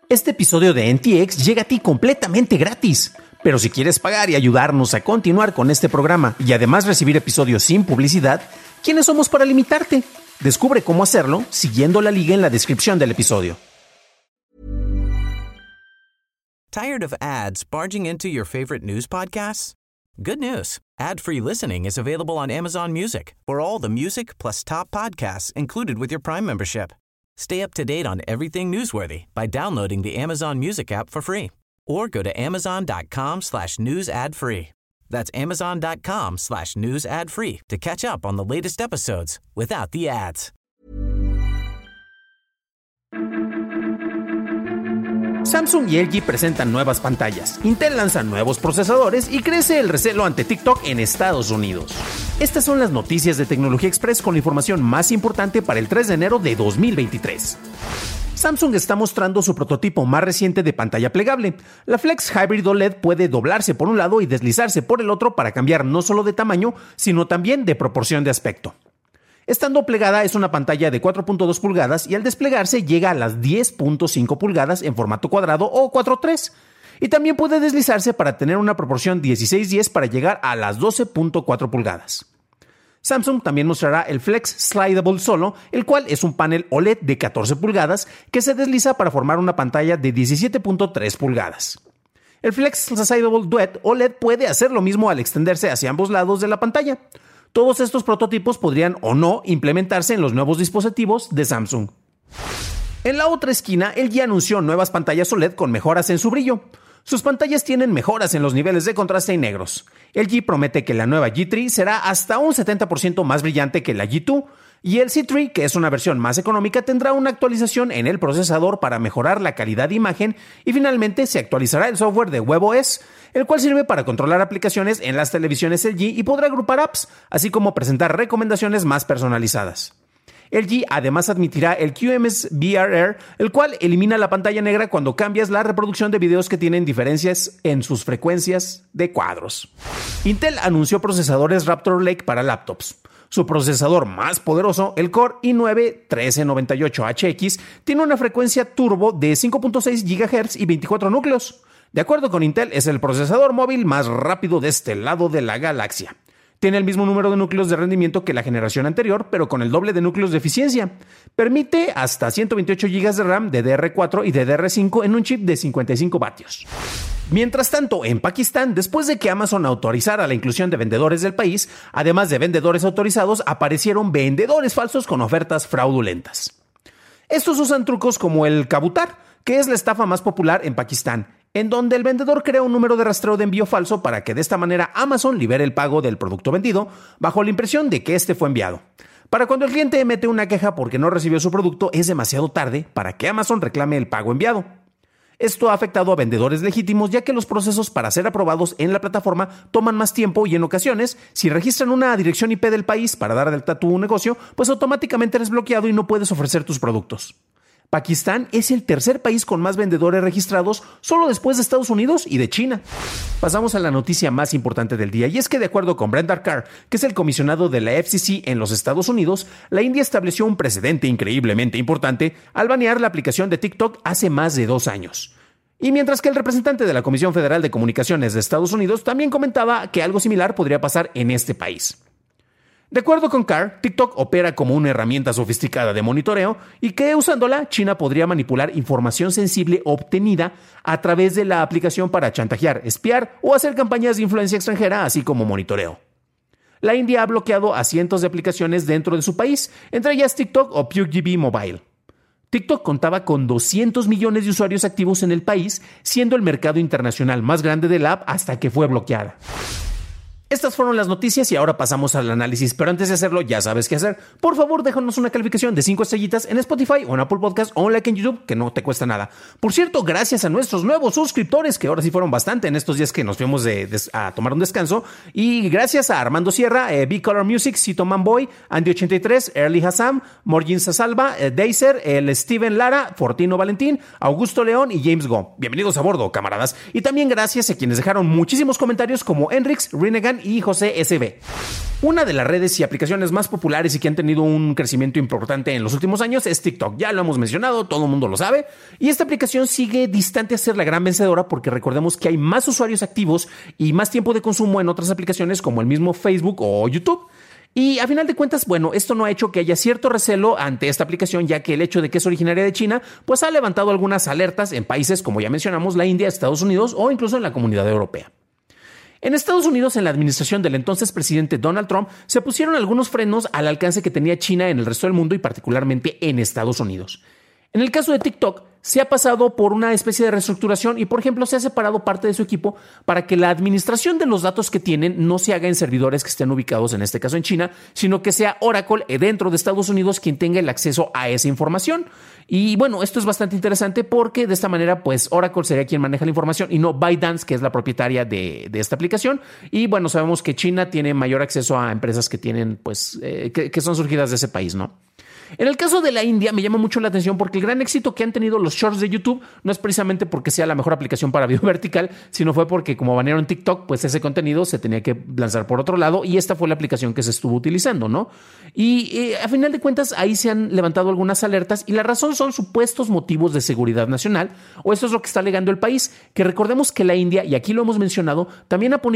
Este episodio de NTX llega a ti completamente gratis. Pero si quieres pagar y ayudarnos a continuar con este programa y además recibir episodios sin publicidad, ¿quiénes somos para limitarte? Descubre cómo hacerlo siguiendo la liga en la descripción del episodio. Tired of ads barging into your favorite news podcasts? Good news. Ad-free listening is available on Amazon Music for all the music plus top podcasts included with your Prime membership. Stay up to date on everything newsworthy by downloading the Amazon Music app for free or go to amazon.com/news ad free. That's amazon.com/news ad free to catch up on the latest episodes without the ads. Samsung y LG presentan nuevas pantallas, Intel lanza nuevos procesadores y crece el recelo ante TikTok en Estados Unidos. Estas son las noticias de Tecnología Express con la información más importante para el 3 de enero de 2023. Samsung está mostrando su prototipo más reciente de pantalla plegable. La Flex Hybrid OLED puede doblarse por un lado y deslizarse por el otro para cambiar no solo de tamaño, sino también de proporción de aspecto. Estando plegada es una pantalla de 4.2 pulgadas y al desplegarse llega a las 10.5 pulgadas en formato cuadrado o 4:3. Y también puede deslizarse para tener una proporción 16:10 para llegar a las 12.4 pulgadas. Samsung también mostrará el Flex Slidable Solo, el cual es un panel OLED de 14 pulgadas que se desliza para formar una pantalla de 17.3 pulgadas. El Flex Slidable Duet OLED puede hacer lo mismo al extenderse hacia ambos lados de la pantalla. Todos estos prototipos podrían o no implementarse en los nuevos dispositivos de Samsung. En la otra esquina, LG anunció nuevas pantallas OLED con mejoras en su brillo. Sus pantallas tienen mejoras en los niveles de contraste y negros. LG promete que la nueva G3 será hasta un 70% más brillante que la G2 y el C3, que es una versión más económica, tendrá una actualización en el procesador para mejorar la calidad de imagen y finalmente se actualizará el software de WebOS, el cual sirve para controlar aplicaciones en las televisiones LG y podrá agrupar apps, así como presentar recomendaciones más personalizadas. LG además admitirá el QMS-BRR, el cual elimina la pantalla negra cuando cambias la reproducción de videos que tienen diferencias en sus frecuencias de cuadros. Intel anunció procesadores Raptor Lake para laptops. Su procesador más poderoso, el Core i9-1398HX, tiene una frecuencia turbo de 5.6 GHz y 24 núcleos. De acuerdo con Intel, es el procesador móvil más rápido de este lado de la galaxia. Tiene el mismo número de núcleos de rendimiento que la generación anterior, pero con el doble de núcleos de eficiencia. Permite hasta 128 GB de RAM DDR4 y DDR5 en un chip de 55 vatios. Mientras tanto, en Pakistán, después de que Amazon autorizara la inclusión de vendedores del país, además de vendedores autorizados, aparecieron vendedores falsos con ofertas fraudulentas. Estos usan trucos como el kabutar, que es la estafa más popular en Pakistán, en donde el vendedor crea un número de rastreo de envío falso para que de esta manera Amazon libere el pago del producto vendido, bajo la impresión de que este fue enviado. Para cuando el cliente emite una queja porque no recibió su producto, es demasiado tarde para que Amazon reclame el pago enviado. Esto ha afectado a vendedores legítimos, ya que los procesos para ser aprobados en la plataforma toman más tiempo y en ocasiones, si registran una dirección IP del país para dar de alta tu negocio, pues automáticamente eres bloqueado y no puedes ofrecer tus productos. Pakistán es el tercer país con más vendedores registrados, solo después de Estados Unidos y de China. Pasamos a la noticia más importante del día, y es que de acuerdo con Brendan Carr, que es el comisionado de la FCC en los Estados Unidos, la India estableció un precedente increíblemente importante al banear la aplicación de TikTok hace más de 2 años. Y mientras que el representante de la Comisión Federal de Comunicaciones de Estados Unidos también comentaba que algo similar podría pasar en este país. De acuerdo con Carr, TikTok opera como una herramienta sofisticada de monitoreo y que usándola, China podría manipular información sensible obtenida a través de la aplicación para chantajear, espiar o hacer campañas de influencia extranjera, así como monitoreo. La India ha bloqueado a cientos de aplicaciones dentro de su país, entre ellas TikTok o PUBG Mobile. TikTok contaba con 200 millones de usuarios activos en el país, siendo el mercado internacional más grande de la app hasta que fue bloqueada. Estas fueron las noticias y ahora pasamos al análisis, pero antes de hacerlo ya sabes qué hacer. Por favor, déjanos una calificación de 5 estrellitas en Spotify o en Apple Podcast o un like en YouTube, que no te cuesta nada. Por cierto, gracias a nuestros nuevos suscriptores, que ahora sí fueron bastante en estos días que nos fuimos a tomar un descanso, y gracias a Armando Sierra, B-Color Music, Cito Manboy, Andy83, Early Hassam, Morgin Sasalva, Deiser, el Steven Lara, Fortino Valentín, Augusto León y James Go. Bienvenidos a bordo, camaradas. Y también gracias a quienes dejaron muchísimos comentarios como Enrix, Renegan y José S.B. Una de las redes y aplicaciones más populares y que han tenido un crecimiento importante en los últimos años es TikTok. Ya lo hemos mencionado, todo el mundo lo sabe. Y esta aplicación sigue distante a ser la gran vencedora porque recordemos que hay más usuarios activos y más tiempo de consumo en otras aplicaciones como el mismo Facebook o YouTube. Y a final de cuentas, bueno, esto no ha hecho que haya cierto recelo ante esta aplicación, ya que el hecho de que es originaria de China, pues ha levantado algunas alertas en países como ya mencionamos, la India, Estados Unidos o incluso en la Comunidad Europea. En Estados Unidos, en la administración del entonces presidente Donald Trump, se pusieron algunos frenos al alcance que tenía China en el resto del mundo y particularmente en Estados Unidos. En el caso de TikTok, se ha pasado por una especie de reestructuración y, por ejemplo, se ha separado parte de su equipo para que la administración de los datos que tienen no se haga en servidores que estén ubicados, en este caso en China, sino que sea Oracle dentro de Estados Unidos quien tenga el acceso a esa información. Y bueno, esto es bastante interesante porque de esta manera, pues Oracle sería quien maneja la información y no ByteDance, que es la propietaria de esta aplicación. Y bueno, sabemos que China tiene mayor acceso a empresas que tienen, pues, que son surgidas de ese país, ¿no? En el caso de la India me llama mucho la atención porque el gran éxito que han tenido los shorts de YouTube no es precisamente porque sea la mejor aplicación para video vertical, sino fue porque como banearon TikTok, pues ese contenido se tenía que lanzar por otro lado y esta fue la aplicación que se estuvo utilizando, ¿no? Y a final de cuentas ahí se han levantado algunas alertas y la razón son supuestos motivos de seguridad nacional, o eso es lo que está alegando el país, que recordemos que la India, y aquí lo hemos mencionado, también ha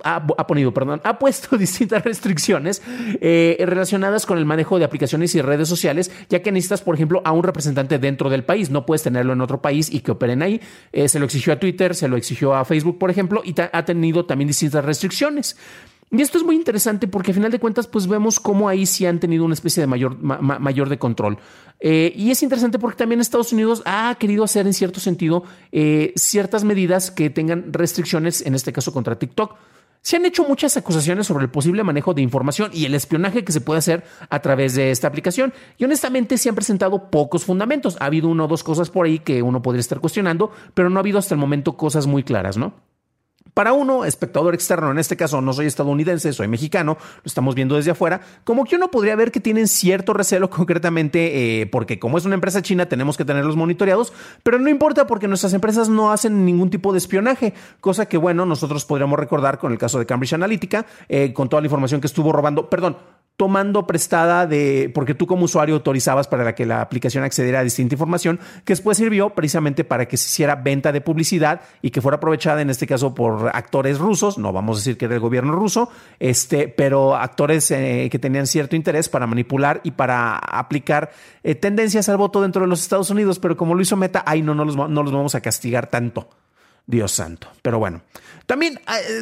puesto distintas restricciones relacionadas con el manejo de aplicaciones y redes sociales, ya que necesitas, por ejemplo, a un representante dentro del país. No puedes tenerlo en otro país y que operen ahí. Se lo exigió a Twitter, se lo exigió a Facebook, por ejemplo, y ha tenido también distintas restricciones. Y esto es muy interesante porque, a final de cuentas, pues vemos cómo ahí sí han tenido una especie de mayor de control. Y es interesante porque también Estados Unidos ha querido hacer, en cierto sentido, ciertas medidas que tengan restricciones, en este caso contra TikTok. Se han hecho muchas acusaciones sobre el posible manejo de información y el espionaje que se puede hacer a través de esta aplicación y honestamente se han presentado pocos fundamentos. Ha habido una o dos cosas por ahí que uno podría estar cuestionando, pero no ha habido hasta el momento cosas muy claras, ¿no? Para uno, espectador externo, en este caso no soy estadounidense, soy mexicano, lo estamos viendo desde afuera, como que uno podría ver que tienen cierto recelo concretamente porque como es una empresa china tenemos que tenerlos monitoreados, pero no importa porque nuestras empresas no hacen ningún tipo de espionaje, cosa que bueno, nosotros podríamos recordar con el caso de Cambridge Analytica, con toda la información que estuvo tomando prestada porque tú como usuario autorizabas para que la aplicación accediera a distinta información que después sirvió precisamente para que se hiciera venta de publicidad y que fuera aprovechada en este caso por actores rusos, no vamos a decir que era el gobierno ruso, pero actores que tenían cierto interés para manipular y para aplicar tendencias al voto dentro de los Estados Unidos, pero como lo hizo Meta, no los vamos a castigar tanto, Dios santo. Pero bueno, también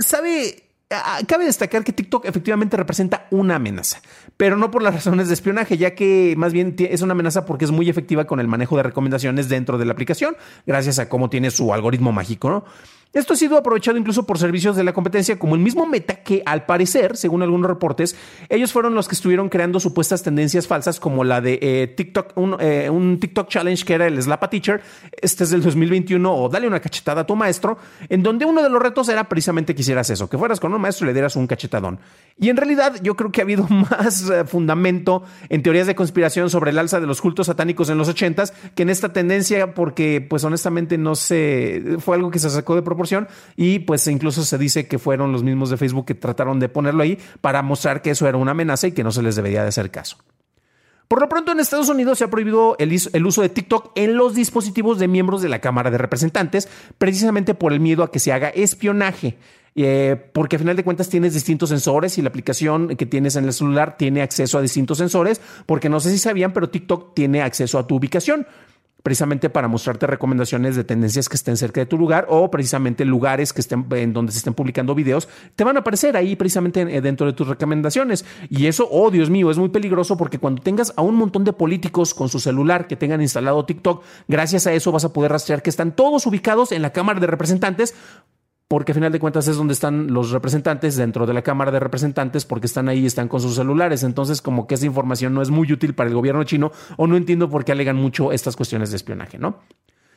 cabe destacar que TikTok efectivamente representa una amenaza, pero no por las razones de espionaje, ya que más bien es una amenaza porque es muy efectiva con el manejo de recomendaciones dentro de la aplicación, gracias a cómo tiene su algoritmo mágico, ¿no? Esto ha sido aprovechado incluso por servicios de la competencia como el mismo Meta, que al parecer, según algunos reportes, ellos fueron los que estuvieron creando supuestas tendencias falsas como la de TikTok, un TikTok Challenge que era el Slap a Teacher, este es del 2021, o Dale una cachetada a tu maestro, en donde uno de los retos era precisamente que hicieras eso, que fueras con un maestro y le dieras un cachetadón. Y en realidad yo creo que ha habido más fundamento en teorías de conspiración sobre el alza de los cultos satánicos en los 80s que en esta tendencia, porque pues honestamente no sé, fue algo que se sacó de proporción y pues incluso se dice que fueron los mismos de Facebook que trataron de ponerlo ahí para mostrar que eso era una amenaza y que no se les debería de hacer caso. Por lo pronto en Estados Unidos se ha prohibido el uso de TikTok en los dispositivos de miembros de la Cámara de Representantes precisamente por el miedo a que se haga espionaje. Porque a final de cuentas tienes distintos sensores y la aplicación que tienes en el celular tiene acceso a distintos sensores, porque no sé si sabían, pero TikTok tiene acceso a tu ubicación, precisamente para mostrarte recomendaciones de tendencias que estén cerca de tu lugar o precisamente lugares que estén en donde se estén publicando videos, te van a aparecer ahí precisamente dentro de tus recomendaciones. Y eso, oh Dios mío, es muy peligroso porque cuando tengas a un montón de políticos con su celular que tengan instalado TikTok, gracias a eso vas a poder rastrear que están todos ubicados en la Cámara de Representantes, porque a final de cuentas es donde están los representantes dentro de la Cámara de Representantes, porque están ahí y están con sus celulares. Entonces como que esa información no es muy útil para el gobierno chino o no entiendo por qué alegan mucho estas cuestiones de espionaje, ¿no?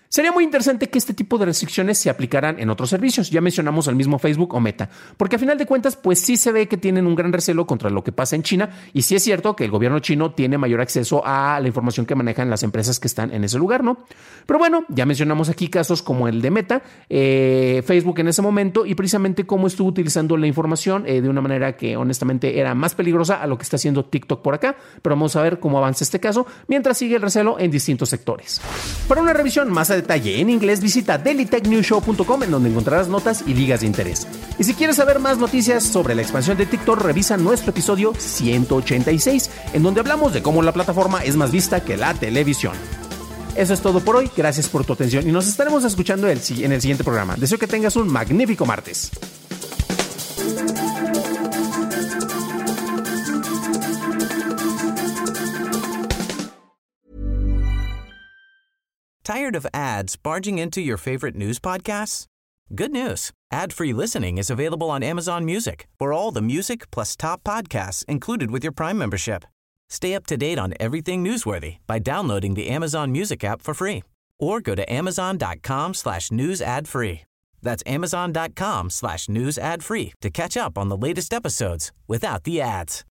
Sería muy interesante que este tipo de restricciones se aplicaran en otros servicios. Ya mencionamos al mismo Facebook o Meta, porque a final de cuentas, pues sí se ve que tienen un gran recelo contra lo que pasa en China, y sí es cierto que el gobierno chino tiene mayor acceso a la información que manejan las empresas que están en ese lugar, ¿no? Pero bueno, ya mencionamos aquí casos como el de Meta, Facebook en ese momento, y precisamente cómo estuvo utilizando la información de una manera que honestamente era más peligrosa a lo que está haciendo TikTok por acá. Pero vamos a ver cómo avanza este caso mientras sigue el recelo en distintos sectores. Para una revisión más a detalle en inglés, visita dailytechnewsshow.com, en donde encontrarás notas y ligas de interés. Y si quieres saber más noticias sobre la expansión de TikTok, revisa nuestro episodio 186, en donde hablamos de cómo la plataforma es más vista que la televisión. Eso es todo por hoy, gracias por tu atención y nos estaremos escuchando en el siguiente programa. Deseo que tengas un magnífico martes. Tired of ads barging into your favorite news podcasts? Good news. Ad-free listening is available on Amazon Music for all the music plus top podcasts included with your Prime membership. Stay up to date on everything newsworthy by downloading the Amazon Music app for free or go to amazon.com/news ad free. That's amazon.com/news ad free to catch up on the latest episodes without the ads.